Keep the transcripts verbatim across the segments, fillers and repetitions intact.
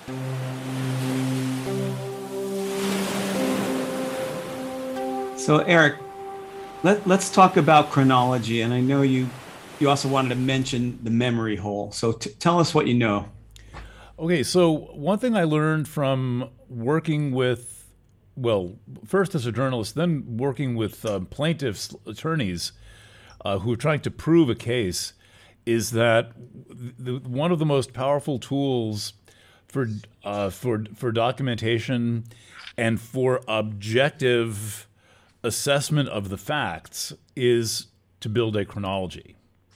So, Eric, let, let's talk about chronology. And I know you you also wanted to mention the memory hole. So, t- tell us what you know. Okay, so one thing I learned from working with, well, first as a journalist, then working with um, plaintiffs' attorneys uh, who are trying to prove a case, is that the, one of the most powerful tools for uh, for for documentation and for objective assessment of the facts is to build a chronology.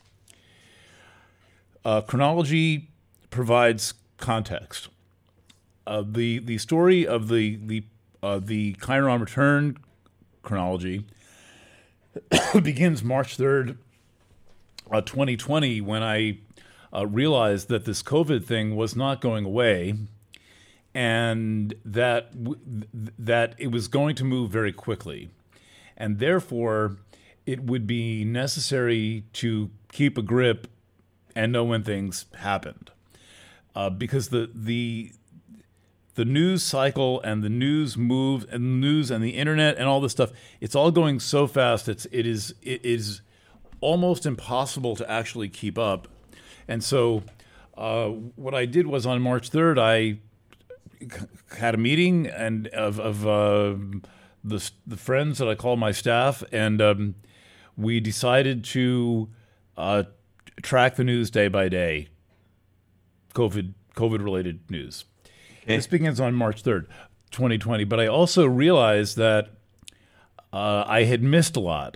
Uh, chronology provides context. Uh, the the story of the the uh, the Chiron return chronology begins March third, uh, twenty twenty, when I uh, realized that this COVID thing was not going away, and that w- that it was going to move very quickly, and therefore it would be necessary to keep a grip and know when things happened. Uh, because the the the news cycle and the news move and the news and the internet and all this stuff, it's all going so fast. It's it is it is almost impossible to actually keep up. And so, uh, what I did was on March third, I had a meeting and of of uh, the the friends that I call my staff, and um, we decided to uh, track the news day by day. COVID COVID related news. Okay. This begins on March third, twenty twenty. But I also realized that uh, I had missed a lot.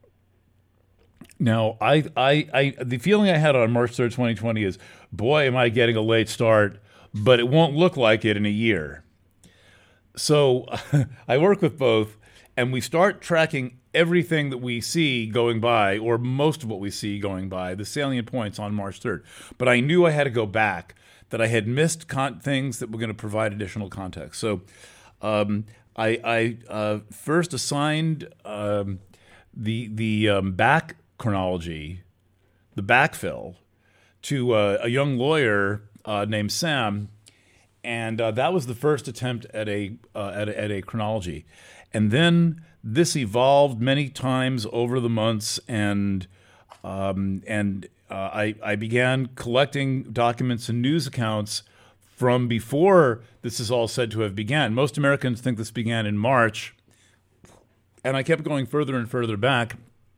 Now, I, I, I, the feeling I had on March third, twenty twenty is, boy, am I getting a late start, but it won't look like it in a year. So I work with both, and we start tracking everything that we see going by, or most of what we see going by, the salient points on March third. But I knew I had to go back, that I had missed con- things that were going to provide additional context. So um, I, I uh, first assigned um, the the um, back chronology, the backfill, to uh, a young lawyer uh, named Sam, and uh, that was the first attempt at a, uh, at a at a chronology. And then this evolved many times over the months, and um, and uh, I, I began collecting documents and news accounts from before this is all said to have began. Most Americans think this began in March, and I kept going further and further back.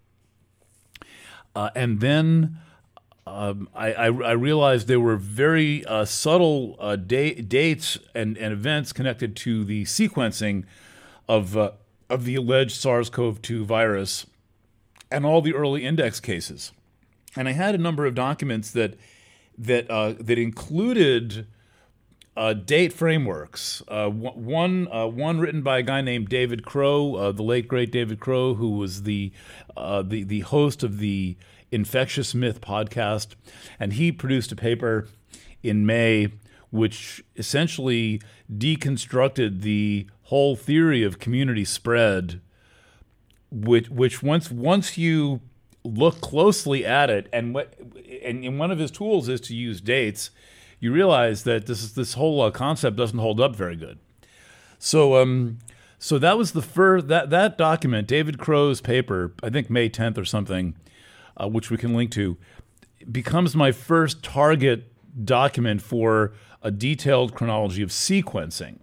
Uh, and then um, I, I, I realized there were very uh, subtle uh, da- dates and, and events connected to the sequencing of uh, of the alleged SARS-C o V two virus and all the early index cases. And I had a number of documents that that uh, that included uh, date frameworks. Uh, one uh, one written by a guy named David Crow, uh, the late great David Crow, who was the uh, the the host of the Infectious Myth podcast, and he produced a paper in May which essentially deconstructed the whole theory of community spread, which, which once once you look closely at it, and what and, and one of his tools is to use dates, you realize that this is, this whole uh, concept doesn't hold up very good. So um, so that was the first that that document, David Crow's paper, I think May tenth or something, uh, which we can link to, becomes my first target document for a detailed chronology of sequencing.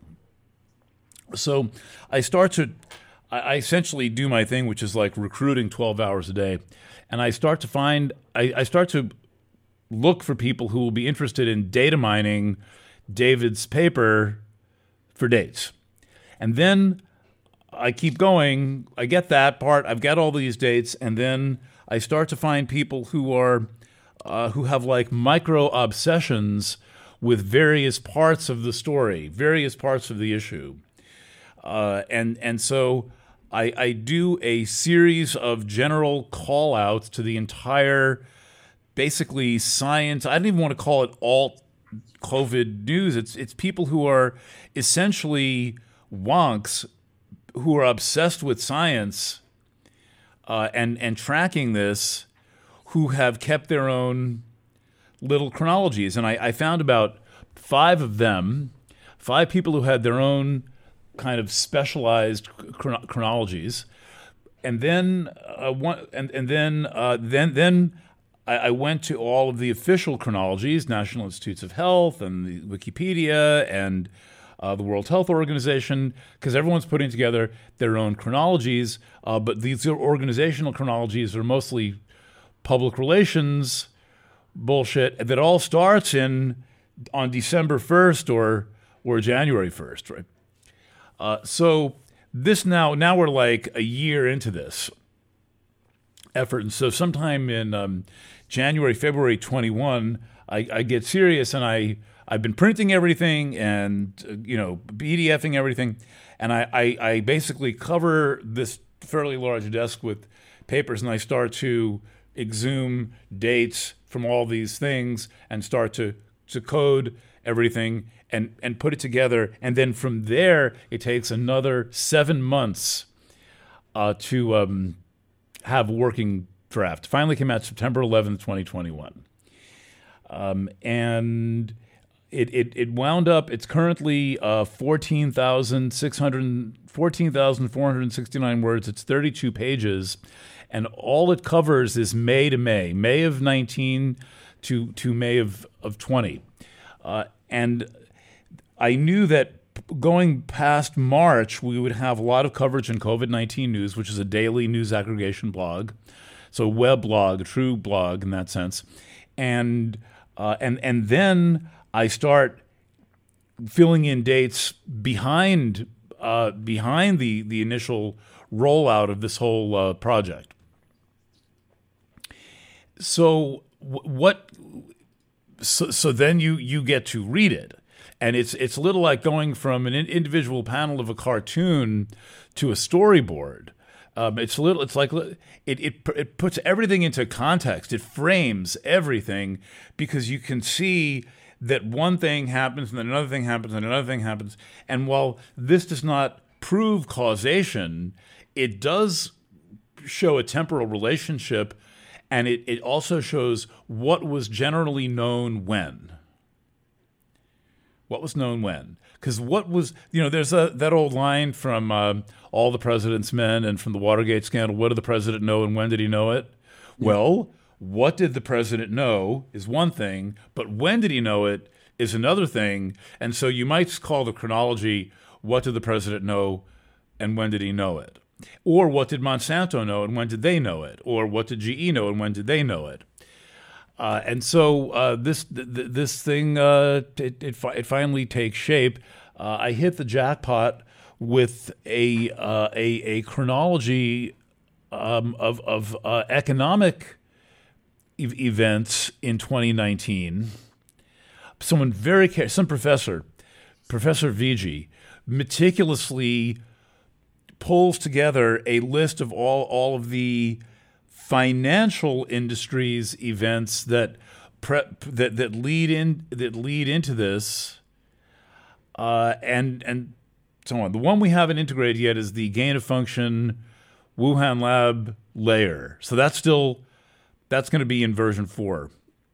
So I start to, I essentially do my thing, which is like recruiting twelve hours a day. And I start to find, I, I start to look for people who will be interested in data mining David's paper for dates. And then I keep going, I get that part, I've got all these dates, and then I start to find people who are, uh, who have like micro obsessions with various parts of the story, various parts of the issue. Uh, and and so I, I do a series of general call-outs to the entire, basically science. I don't even want to call it alt COVID news. It's it's people who are essentially wonks who are obsessed with science uh, and and tracking this, who have kept their own little chronologies. And I, I found about five of them five people who had their own kind of specialized chron- chronologies, and then uh, one, and and then uh, then then I, I went to all of the official chronologies, National Institutes of Health and the Wikipedia and uh, the World Health Organization, because everyone's putting together their own chronologies, uh, but these organizational chronologies are mostly public relations bullshit that all starts in on December first or or January first, right? Uh, so this now now we're like a year into this effort, and so sometime in um, January, February twenty-one, I, I get serious, and I I've been printing everything and uh, you know PDFing everything, and I, I I basically cover this fairly large desk with papers, and I start to exhume dates from all these things and start to to code everything and and put it together, and then from there it takes another seven months uh, to um, have a working draft. Finally came out September eleventh, twenty twenty-one, um, and it, it it wound up. It's currently uh, fourteen thousand six hundred fourteen thousand four hundred sixty-nine words. It's thirty-two pages, and all it covers is May to May, May of nineteen to to May of of twenty, uh, and I knew that going past March, we would have a lot of coverage in COVID nineteen News, which is a daily news aggregation blog, so a web blog, a true blog in that sense, and uh, and and then I start filling in dates behind uh, behind the the initial rollout of this whole uh, project. So what? So, so then you you get to read it. And it's it's a little like going from an individual panel of a cartoon to a storyboard. Um, it's a little. It's like it, it it puts everything into context. It frames everything because you can see that one thing happens and then another thing happens and another thing happens. And while this does not prove causation, it does show a temporal relationship, and it, it also shows what was generally known when. What was known when? Because what was, you know, there's a, that old line from um, All the President's Men and from the Watergate scandal, what did the president know and when did he know it? Yeah. Well, what did the president know is one thing, but when did he know it is another thing. And so you might call the chronology, what did the president know and when did he know it? Or what did Monsanto know and when did they know it? Or what did G E know and when did they know it? Uh, and so uh, this th- this thing uh, it, it fi- it finally takes shape. Uh, I hit the jackpot with a uh, a, a chronology um, of of uh, economic e- events in twenty nineteen. Someone very care- some professor, Professor Vigi, meticulously pulls together a list of all all of the financial industries events that pre- that that lead in that lead into this, uh, and and so on. The one we haven't integrated yet is the gain of function Wuhan lab layer. So that's still that's going to be in version four.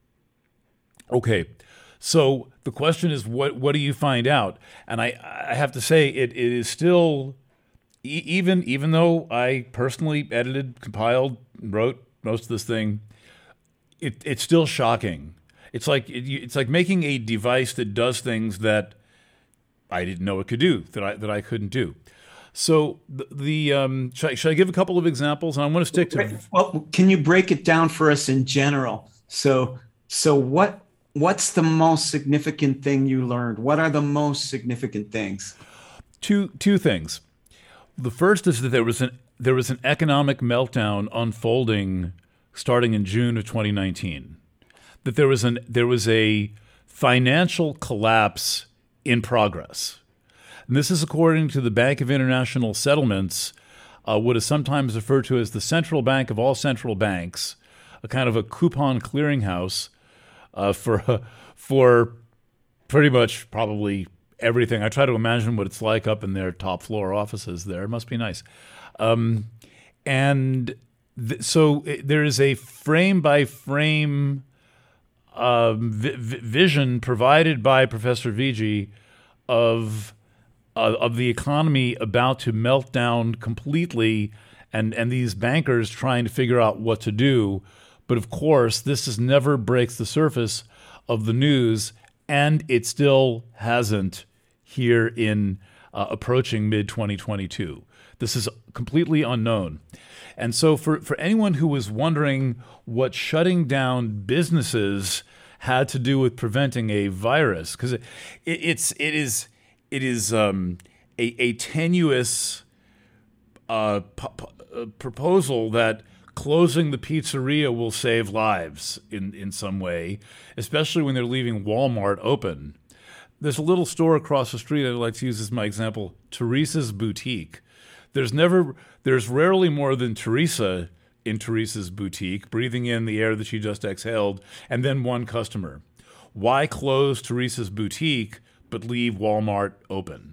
Okay, so the question is, what what do you find out? And I I have to say it it is still. Even even though I personally edited, compiled, wrote most of this thing, it, it's still shocking. It's like it, it's like making a device that does things that I didn't know it could do, that I that I couldn't do. So the, the um, should, I, should I give a couple of examples? And I want to stick to. Well, can you break it down for us in general? So so what what's the most significant thing you learned? What are the most significant things? Two two things. The first is that there was an there was an economic meltdown unfolding starting in June of twenty nineteen. That there was an there was a financial collapse in progress. And this is according to the Bank of International Settlements, uh, what is sometimes referred to as the central bank of all central banks, a kind of a coupon clearinghouse uh, for uh, for pretty much probably everything. I try to imagine what it's like up in their top floor offices there. It must be nice. Um, and th- so it, there is a frame by frame um, vi- vi- vision provided by Professor Vigi of uh, of the economy about to melt down completely, and and these bankers trying to figure out what to do. But of course, this is never breaks the surface of the news, and it still hasn't here in uh, approaching mid twenty twenty-two. This is completely unknown. And so for, for anyone who was wondering what shutting down businesses had to do with preventing a virus, because it, it, it's it is it is um, a, a tenuous uh, p- p- proposal that closing the pizzeria will save lives in, in some way, especially when they're leaving Walmart open. There's a little store across the street I'd like to use as my example, Teresa's Boutique. There's never, there's rarely more than Teresa in Teresa's Boutique, breathing in the air that she just exhaled, and then one customer. Why close Teresa's Boutique but leave Walmart open?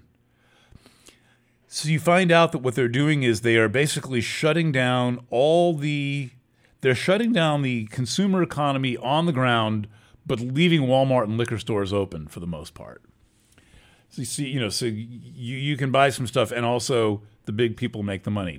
So you find out that what they're doing is they are basically shutting down all the, they're shutting down the consumer economy on the ground, but leaving Walmart and liquor stores open for the most part. So you see, you know, so you, you can buy some stuff, and also the big people make the money.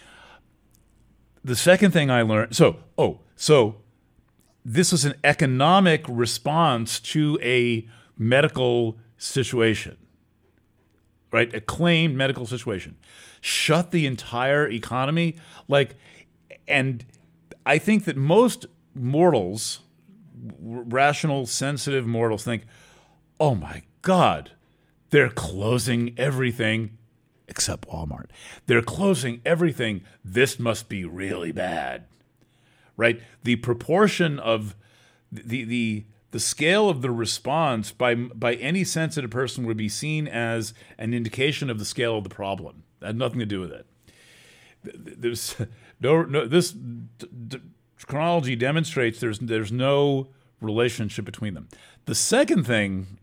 The second thing I learned, so, oh, so this was an economic response to a medical situation, right? A claimed medical situation. Shut the entire economy. Like, and I think that most mortals, rational, sensitive mortals think, oh my God, they're closing everything except Walmart. They're closing everything. This must be really bad, right? The proportion of the the the scale of the response by by any sensitive person would be seen as an indication of the scale of the problem. It had nothing to do with it. There's no, no this d- d- chronology demonstrates there's there's no relationship between them. The second thing.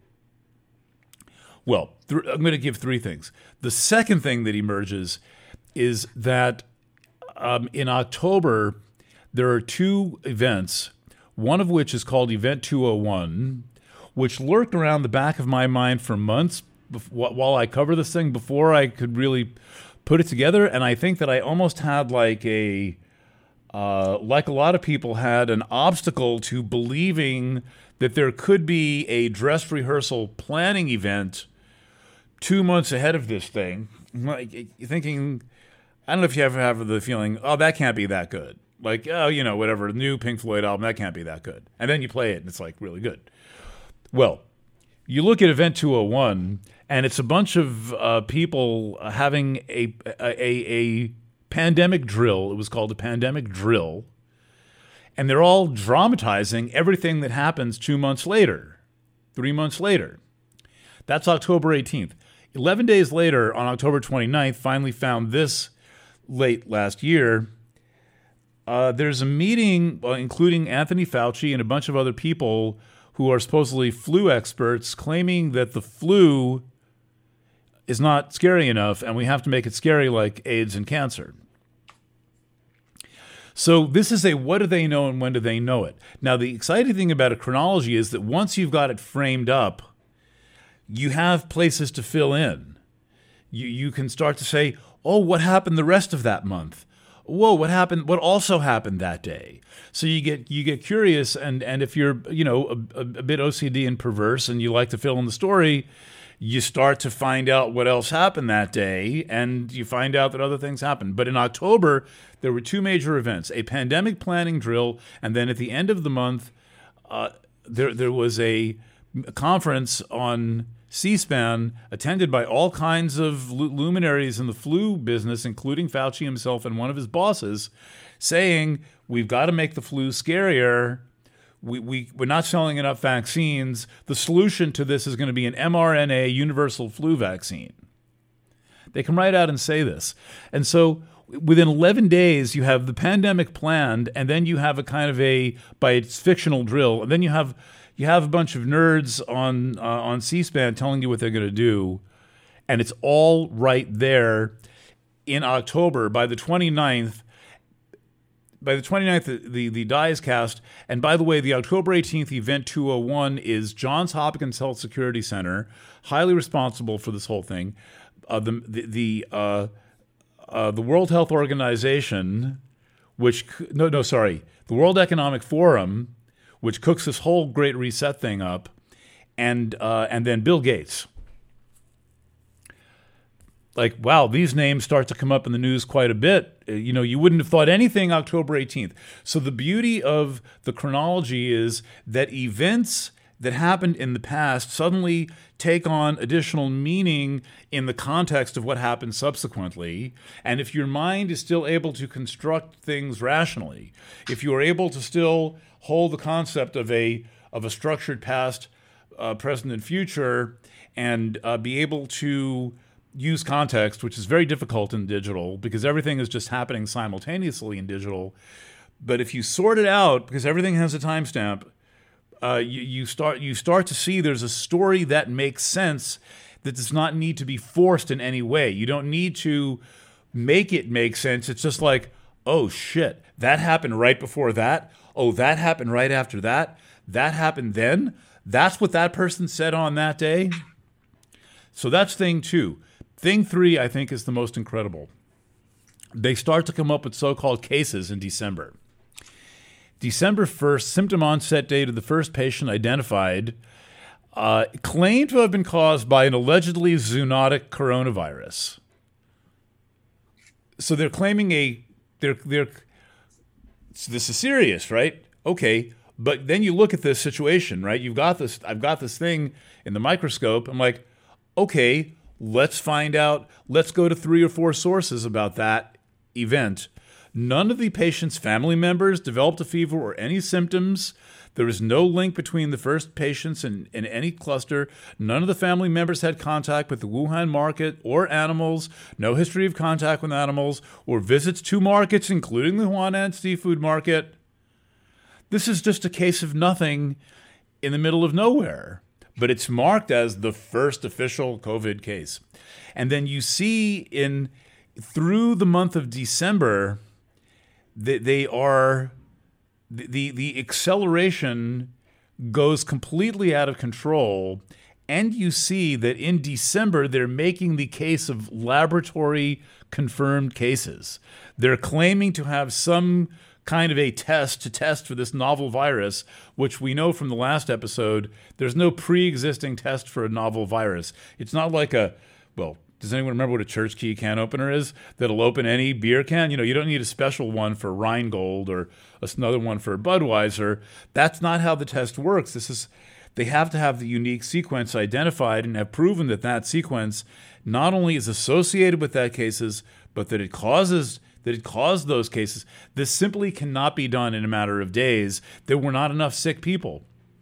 Well, th- I'm going to give three things. The second thing that emerges is that um, in October, there are two events, one of which is called Event two oh one, which lurked around the back of my mind for months bef- while I cover this thing before I could really put it together. And I think that I almost had like a, uh, like a lot of people had an obstacle to believing that there could be a dress rehearsal planning event two months ahead of this thing, like you're thinking, I don't know if you ever have the feeling, oh, that can't be that good. Like, oh, you know, whatever, new Pink Floyd album, that can't be that good. And then you play it and it's like really good. Well, you look at Event two oh one and it's a bunch of uh, people having a, a, a pandemic drill. It was called a pandemic drill. And they're all dramatizing everything that happens two months later, three months later. That's October eighteenth. eleven days later, on October twenty-ninth, finally found this late last year, uh, there's a meeting uh, including Anthony Fauci and a bunch of other people who are supposedly flu experts claiming that the flu is not scary enough and we have to make it scary like AIDS and cancer. So this is a what do they know and when do they know it? Now, the exciting thing about a chronology is that once you've got it framed up, you have places to fill in. You you can start to say, oh, what happened the rest of that month? Whoa, what happened? What also happened that day? So you get you get curious, and and if you're you know a, a, a bit O C D and perverse, and you like to fill in the story, you start to find out what else happened that day, and you find out that other things happened. But in October, there were two major events: a pandemic planning drill, and then at the end of the month, uh, there there was a, a conference on C-SPAN attended by all kinds of luminaries in the flu business, including Fauci himself and one of his bosses, saying, we've got to make the flu scarier. We, we, we're not selling enough vaccines. The solution to this is going to be an mRNA universal flu vaccine. They come right out and say this. And so within eleven days, you have the pandemic planned, and then you have a kind of a, by its fictional drill, and then you have You have a bunch of nerds on uh, on C-SPAN telling you what they're going to do, and it's all right there in October. By the twenty-ninth, by the twenty-ninth, the, the, the die is cast. And by the way, the October eighteenth event two oh one is Johns Hopkins Health Security Center, highly responsible for this whole thing. Uh, the the the, uh, uh, the World Health Organization, which no no sorry, the World Economic Forum, which cooks this whole Great Reset thing up, and uh, and then Bill Gates. Like, wow, these names start to come up in the news quite a bit. You know, you wouldn't have thought anything October eighteenth. So the beauty of the chronology is that events that happened in the past suddenly take on additional meaning in the context of what happened subsequently. And if your mind is still able to construct things rationally, if you are able to still hold the concept of a of a structured past, uh, present, and future, and uh, be able to use context, which is very difficult in digital because everything is just happening simultaneously in digital. But if you sort it out, because everything has a timestamp, uh, you, you start you start to see there's a story that makes sense that does not need to be forced in any way. You don't need to make it make sense. It's just like, oh shit, that happened right before that. Oh, that happened right after that. That happened then. That's what that person said on that day. So that's thing two. Thing three, I think, is the most incredible. They start to come up with so-called cases in December. December first, symptom onset date of the first patient identified, uh, claimed to have been caused by an allegedly zoonotic coronavirus. So they're claiming a, they're, they're, so this is serious, right? Okay, but then you look at this situation, right? You've got this, I've got this thing in the microscope. I'm like, okay, let's find out. Let's go to three or four sources about that event. None of the patient's family members developed a fever or any symptoms. There is no link between the first patients and, and any cluster. None of the family members had contact with the Wuhan market or animals. No history of contact with animals or visits to markets, including the Huanan seafood market. This is just a case of nothing in the middle of nowhere. But it's marked as the first official COVID case. And then you see in through the month of December that they are the the acceleration goes completely out of control. And you see that in December they're making the case of laboratory confirmed cases. They're claiming to have some kind of a test to test for this novel virus, which we know from the last episode, there's no pre-existing test for a novel virus. It's not like a, well, does anyone remember what a church key can opener is? That'll open any beer can? You know, you don't need a special one for Rheingold or another one for Budweiser. That's not how the test works. This is, they have to have the unique sequence identified and have proven that that sequence not only is associated with that cases, but that it causes that it caused those cases. This simply cannot be done in a matter of days. There were not enough sick people.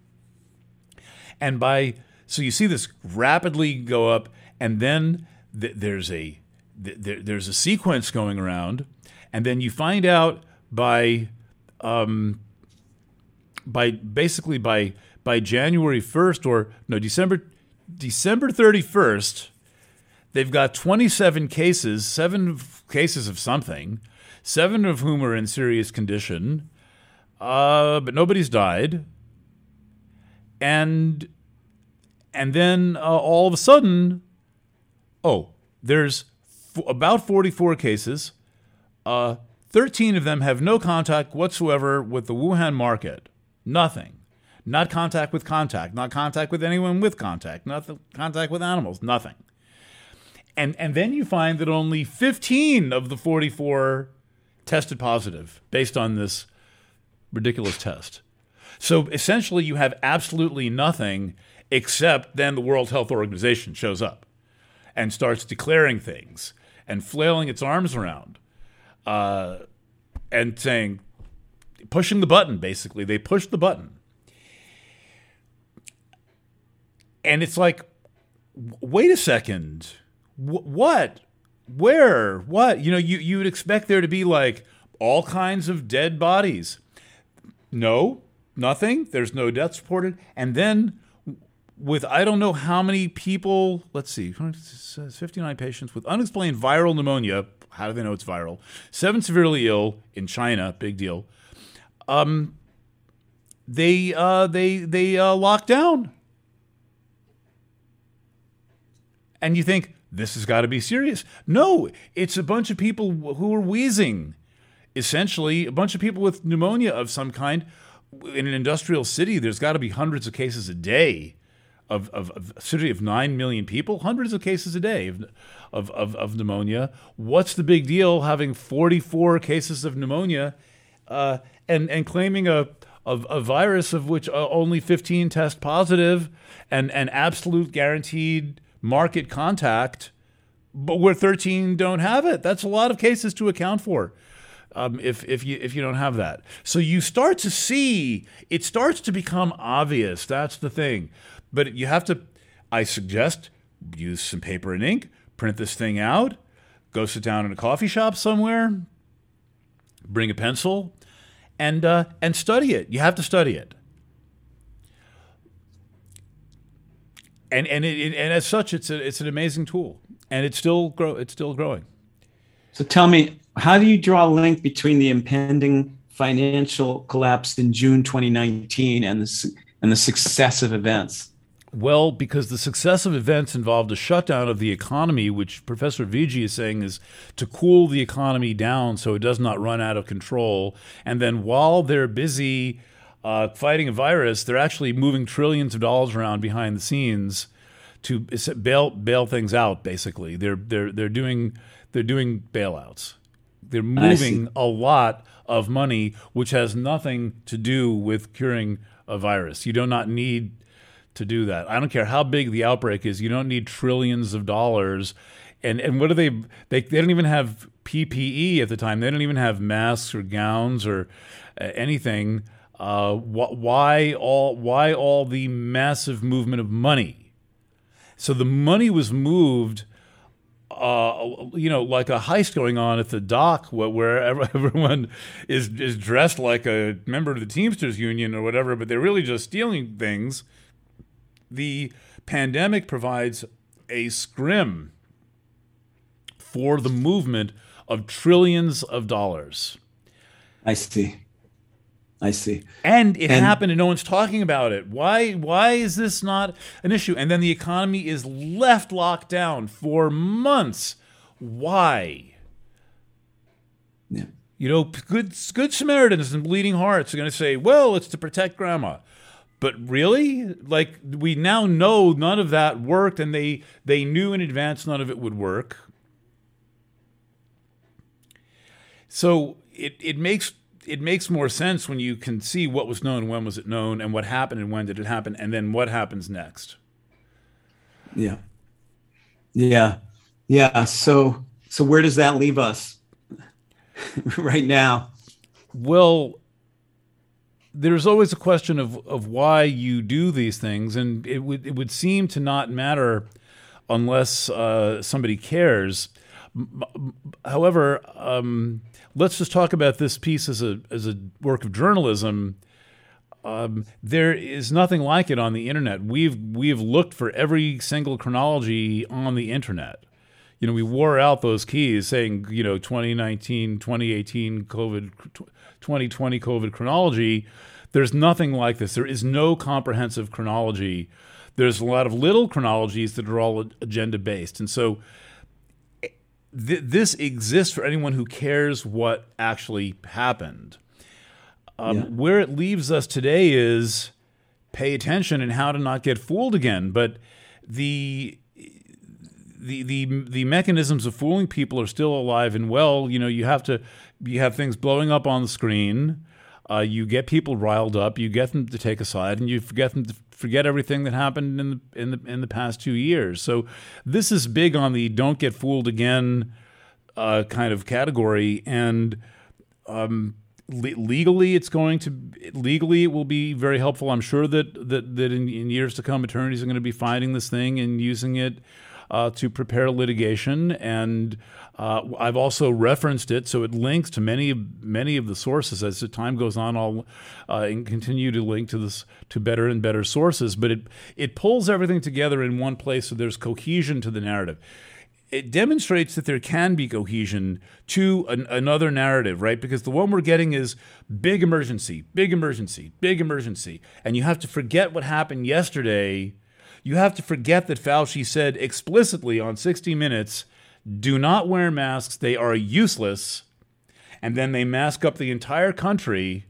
And by, so you see this rapidly go up, and then th- there's a th- there, there's a sequence going around, and then you find out by um, by basically by by January first or no December December thirty-first, they've got twenty-seven cases, seven cases of something, seven of whom are in serious condition, uh, but nobody's died. And and then uh, all of a sudden, oh, there's f- about forty-four cases. Uh, thirteen of them have no contact whatsoever with the Wuhan market. Nothing. Not contact with contact. Not contact with anyone with contact. Not the contact with animals. Nothing. And and then you find that only fifteen of the forty-four tested positive based on this ridiculous test. So essentially you have absolutely nothing except then the World Health Organization shows up and starts declaring things and flailing its arms around uh, and saying, pushing the button, basically. They push the button. And it's like, wait a second. What? Where? What? You know, you, you would expect there to be like all kinds of dead bodies. No, nothing. There's no deaths reported. And then with I don't know how many people, let's see, fifty-nine patients with unexplained viral pneumonia, How do they know it's viral? Seven severely ill in China, big deal. Um, they uh, they they uh, lock down, and you think this has got to be serious. No, it's a bunch of people who are wheezing, essentially a bunch of people with pneumonia of some kind. In an industrial city, there's got to be hundreds of cases a day. Of, of, of a city of nine million people, hundreds of cases a day of, of, of, of pneumonia. What's the big deal having forty-four cases of pneumonia uh, and, and claiming a, a, a virus of which uh, only fifteen test positive and, and absolute guaranteed market contact, but where thirteen don't have it? That's a lot of cases to account for. Um, if if you if you don't have that, so you start to see it starts to become obvious. That's the thing. But you have to, I suggest, use some paper and ink, print this thing out, go sit down in a coffee shop somewhere, bring a pencil, and uh, and study it. You have to study it. And and it, and as such, it's a, it's an amazing tool, and it's still grow it's still growing. So tell me, how do you draw a link between the impending financial collapse in June twenty nineteen and the and the successive events? Well, because the successive events involved a shutdown of the economy, which Professor Vigi is saying is to cool the economy down so it does not run out of control. And then while they're busy uh, fighting a virus, they're actually moving trillions of dollars around behind the scenes to bail bail things out. Basically, they're they're they're doing they're doing bailouts. They're moving a lot of money, which has nothing to do with curing a virus. You do not need to do that. I don't care how big the outbreak is. You don't need trillions of dollars. And and what do they, they, they don't even have P P E at the time. They don't even have masks or gowns or uh, anything. Uh, wh- why all, why all the massive movement of money? So the money was moved, uh, you know, like a heist going on at the dock where, where everyone is, is dressed like a member of the Teamsters Union or whatever, but they're really just stealing things. The pandemic provides a scrim for the movement of trillions of dollars. I see. I see. And it And- happened and no one's talking about it. Why why is this not an issue? And then the economy is left locked down for months. Why? Yeah. You know, good good Samaritans and bleeding hearts are going to say, well, it's to protect grandma. But really? Like, we now know none of that worked, and they they knew in advance none of it would work. So it, it makes it makes more sense when you can see what was known, when was it known, and what happened, and when did it happen, and then what happens next. Yeah. Yeah. Yeah. So so where does that leave us right now? Well, there's always a question of, of why you do these things, and it would it would seem to not matter unless uh, somebody cares. However, um, let's just talk about this piece as a as a work of journalism. Um, there is nothing like it on the internet. We've we've looked for every single chronology on the internet. You know, we wore out those keys saying, you know, twenty nineteen, twenty eighteen, COVID, twenty twenty COVID chronology. There's nothing like this. There is no comprehensive chronology. There's a lot of little chronologies that are all agenda-based. And so th- this exists for anyone who cares what actually happened. Um, Yeah. Where it leaves us today is pay attention and how to not get fooled again. But the the the the mechanisms of fooling people are still alive and well. You know, you have to you have things blowing up on the screen. Uh, you get people riled up. You get them to take a side, and you forget them to forget everything that happened in the in the in the past two years. So this is big on the "don't get fooled again" uh, kind of category. And um, le- legally, it's going to legally it will be very helpful. I'm sure that that that in, in years to come, attorneys are going to be finding this thing and using it uh, to prepare litigation. And Uh, I've also referenced it, so it links to many many of the sources. As the time goes on, I'll uh, and continue to link to this to better and better sources. But it it pulls everything together in one place, so there's cohesion to the narrative. it demonstrates that there can be cohesion to an, another narrative, right? Because the one we're getting is big emergency, big emergency, big emergency. And you have to forget what happened yesterday. You have to forget that Fauci said explicitly on sixty minutes, do not wear masks. They are useless. And then they mask up the entire country.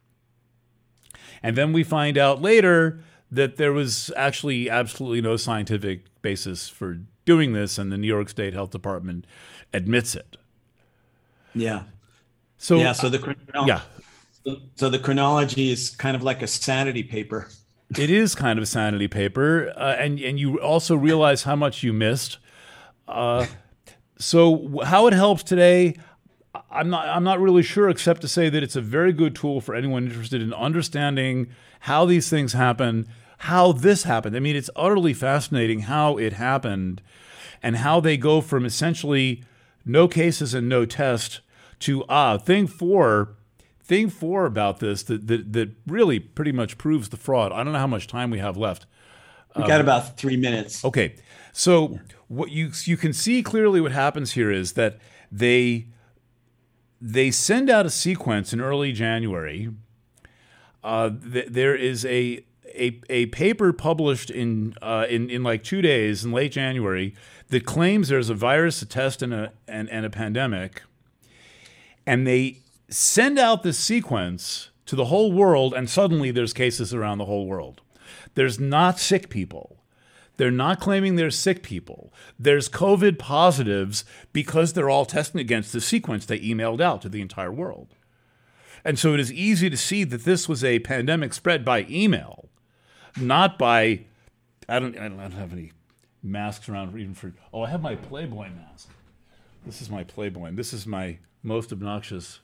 And then we find out later that there was actually absolutely no scientific basis for doing this, and the New York State Health Department admits it. Yeah. So yeah. So the chrono- yeah. So the chronology is kind of like a sanity paper. It is kind of a sanity paper, uh, and and you also realize how much you missed. Uh, so how it helps today, I'm not I'm not really sure, except to say that it's a very good tool for anyone interested in understanding how these things happen, how this happened. I mean, it's utterly fascinating how it happened, and how they go from essentially no cases and no test to ah thing four. Thing four about this that, that that really pretty much proves the fraud. I don't know how much time we have left. We got um, about three minutes. Okay, so yeah. what you you can see clearly what happens here is that they they send out a sequence in early January. Uh, th- there is a a a paper published in uh, in in like two days in late January that claims there's a virus, a test, and a and, and a pandemic, and they send out this sequence to the whole world, and suddenly there's cases around the whole world. There's not sick people. They're not claiming there's sick people. There's COVID positives because they're all testing against the sequence they emailed out to the entire world. And so it is easy to see that this was a pandemic spread by email, not by, I don't, I don't have any masks around even for, oh, I have my Playboy mask. This is my Playboy. This is my most obnoxious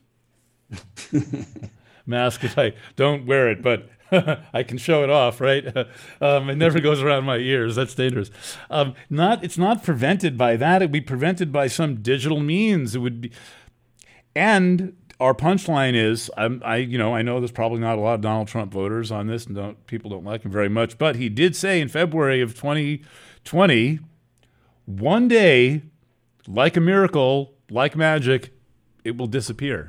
mask. If I don't wear it, but I can show it off, right? Um, it never goes around my ears. That's dangerous. Um, not, it's not prevented by that. It would be prevented by some digital means. It would be, and our punchline is, I'm, I, you know, I know there's probably not a lot of Donald Trump voters on this, and don't, people don't like him very much. But he did say in February of twenty twenty, one day, like a miracle, like magic, it will disappear.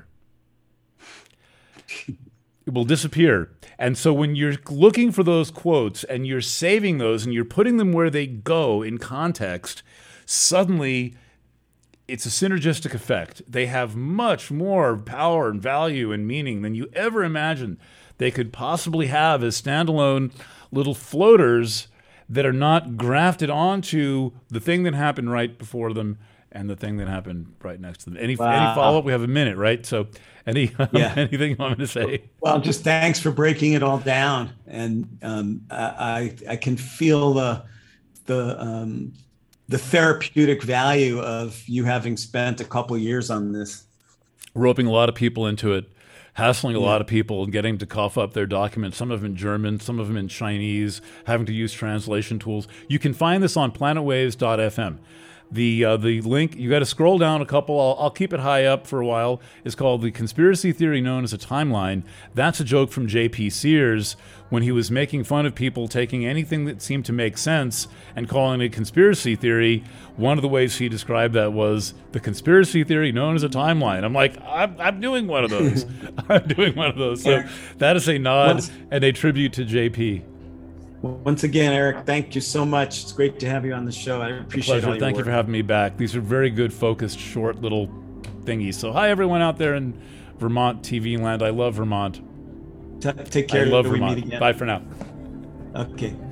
It will disappear. And so when you're looking for those quotes and you're saving those and you're putting them where they go in context, suddenly it's a synergistic effect. They have much more power and value and meaning than you ever imagined they could possibly have as standalone little floaters that are not grafted onto the thing that happened right before them and the thing that happened right next to them. Any, wow. any follow-up? We have a minute, right? So any yeah. anything you want me to say? Well, just thanks for breaking it all down. And um, I, I can feel the the um, the therapeutic value of you having spent a couple of years on this. Roping a lot of people into it, hassling a yeah. lot of people and getting to cough up their documents, some of them in German, some of them in Chinese, having to use translation tools. You can find this on planet waves dot f m. The uh, the link, you got to scroll down a couple. I'll, I'll keep it high up for a while. It's called The Conspiracy Theory Known as a Timeline. That's a joke from J P Sears when he was making fun of people taking anything that seemed to make sense and calling it a conspiracy theory. One of the ways he described that was the conspiracy theory known as a timeline. I'm like, I'm, I'm doing one of those. I'm doing one of those. So that is a nod Once- and a tribute to J P. Once again, Eric, thank you so much. It's great to have you on the show. I appreciate it. Pleasure. Thank work. you for having me back. These are very good, focused, short little thingies. So hi, everyone out there in Vermont T V land. I love Vermont. T- take care. I love Vermont. Bye for now. Okay.